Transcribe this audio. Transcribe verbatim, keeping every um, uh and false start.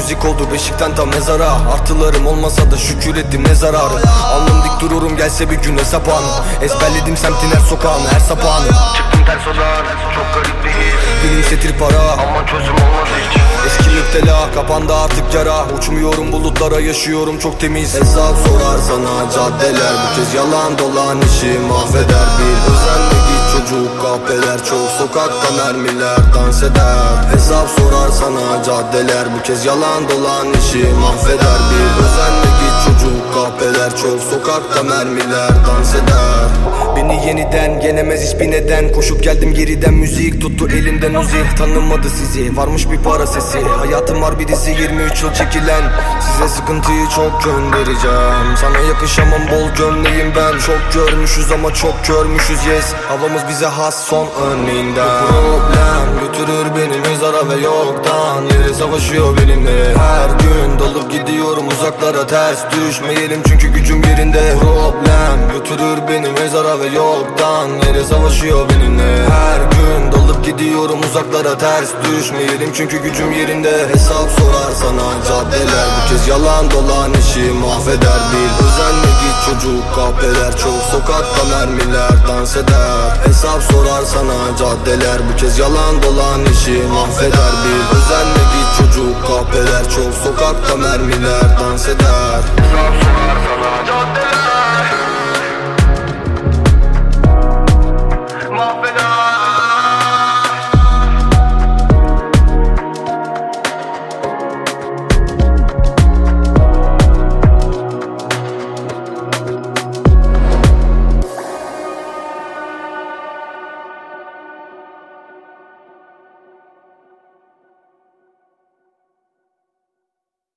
müzik oldu beşikten tam mezara. Artılarım olmasa da şükür ettim ne zararı. Alnım dik dururum gelse bir gün hesap anı. Ezberledim semtin her sokağını her sapağını. Çıktım ters odan, çok garip bir his. Benim setir para Ama çözüm olmaz hiç. eski müptela kapandı artık yara. Uçmuyorum bulutlara yaşıyorum çok temiz. Hesap sorar sana caddeler, bu kez yalan dolan işi mahveder. Bil özenle git çocuk kahpeler, çok sokakta mermiler dans eder. Hesap sorar sana caddeler, bu kez yalan dolan işi mahveder. Bil özenle git çocuk kahpeler, çok sokakta mermiler dans eder. Beni yeniden yenemez hiçbir neden. Koşup geldim geriden müzik tuttu elimden uzi. Tanımadı sizi varmış bir para sesi. Hayatım var bir dizi yirmi üç yıl çekilen. Size sıkıntıyı çok göndereceğim. Sana yakışamam bol gömleğim ben. Çok görmüşüz ama çok görmüşüz yes. Havamız bize has son örneğinden. Bu problem götürür beni mezara ve yoktan yere savaşıyor benimle. Her gün dalıp gidiyorum uzaklara, ters düşmeyelim çünkü gücüm yerinde. Problem götürür beni mezara ve yoktan yere savaşıyor benimle. Her gün dalıp gidiyorum uzaklara, ters düşmeyelim çünkü gücüm yerinde. Hesap sorar sana caddeler, bu kez yalan dolan işi mahveder. Bil özenle git çocuk kahpeler, çok sokakta mermiler dans eder. Hesap sorar sana caddeler, bu kez yalan dolan işi mahveder. Bil özenle git çocuk kahpeler, çok sokakta mermiler dans eder. Hesap sorar sana caddeler.